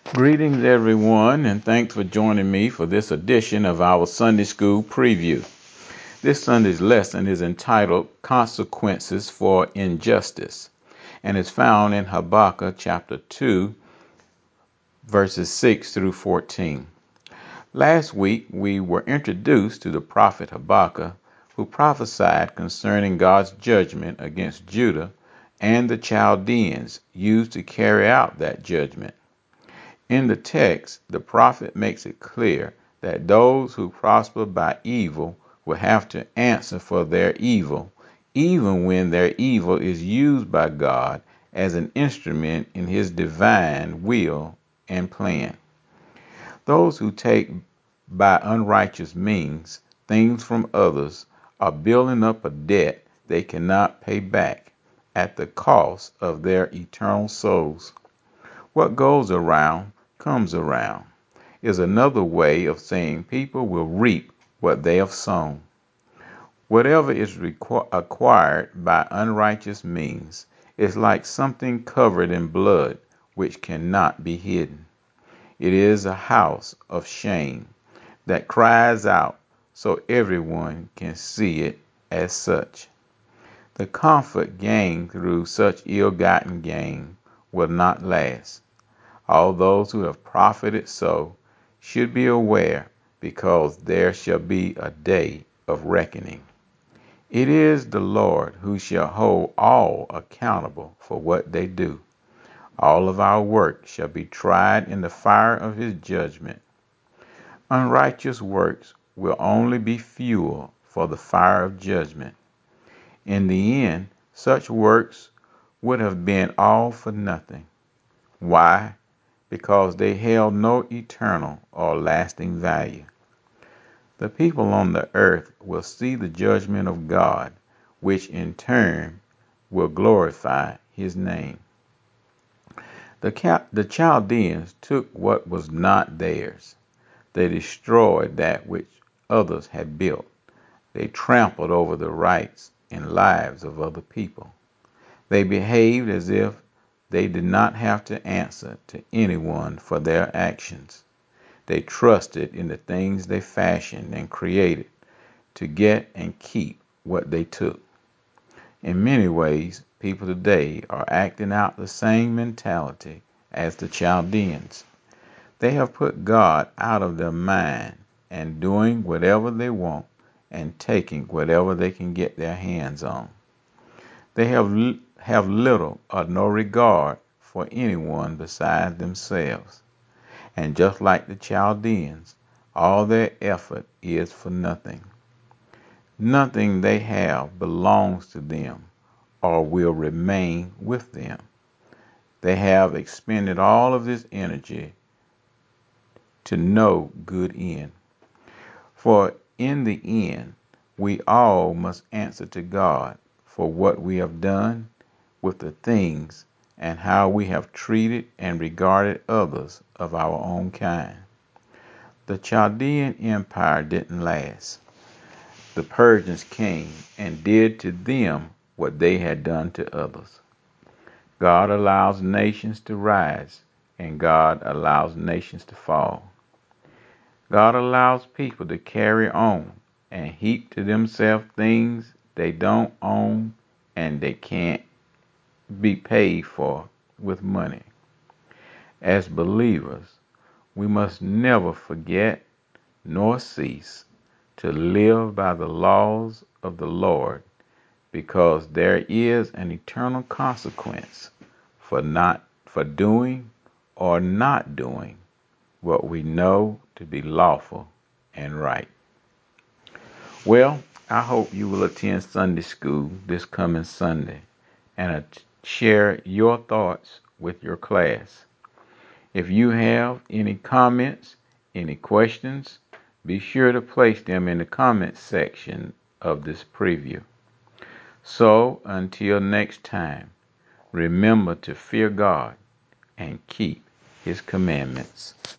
Greetings, everyone, and thanks for joining me for this edition of our Sunday School Preview. This Sunday's lesson is entitled Consequences for Injustice and is found in Habakkuk chapter 2, verses 6 through 14. Last week, we were introduced to the prophet Habakkuk, who prophesied concerning God's judgment against Judah and the Chaldeans used to carry out that judgment. In the text, the prophet makes it clear that those who prosper by evil will have to answer for their evil, even when their evil is used by God as an instrument in his divine will and plan. Those who take by unrighteous means things from others are building up a debt they cannot pay back at the cost of their eternal souls. What goes around comes around is another way of saying people will reap what they have sown. Whatever is acquired by unrighteous means is like something covered in blood which cannot be hidden. It is a house of shame that cries out so everyone can see it as such. The comfort gained through such ill-gotten gain will not last. All those who have profited so should be aware, because there shall be a day of reckoning. It is the Lord who shall hold all accountable for what they do. All of our work shall be tried in the fire of his judgment. Unrighteous works will only be fuel for the fire of judgment. In the end, such works would have been all for nothing. Why? Because they held no eternal or lasting value. The people on the earth will see the judgment of God, which in turn will glorify his name. The Chaldeans took what was not theirs. They destroyed that which others had built. They trampled over the rights and lives of other people. They behaved as if they did not have to answer to anyone for their actions. They trusted in the things they fashioned and created to get and keep what they took. In many ways, people today are acting out the same mentality as the Chaldeans. They have put God out of their mind and doing whatever they want and taking whatever they can get their hands on. They have little or no regard for anyone besides themselves. And just like the Chaldeans, all their effort is for nothing. Nothing they have belongs to them or will remain with them. They have expended all of this energy to no good end. For in the end, we all must answer to God for what we have done with the things and how we have treated and regarded others of our own kind. The Chaldean Empire didn't last. The Persians came and did to them what they had done to others. God allows nations to rise, and God allows nations to fall. God allows people to carry on and heap to themselves things they don't own and they can't be paid for with money. As believers, we must never forget nor cease to live by the laws of the Lord, because there is an eternal consequence for doing or not doing what we know to be lawful and right. Well, I hope you will attend Sunday school this coming Sunday and share your thoughts with your class. If you have any comments, any questions, be sure to place them in the comments section of this preview. So, until next time, remember to fear God and keep his commandments.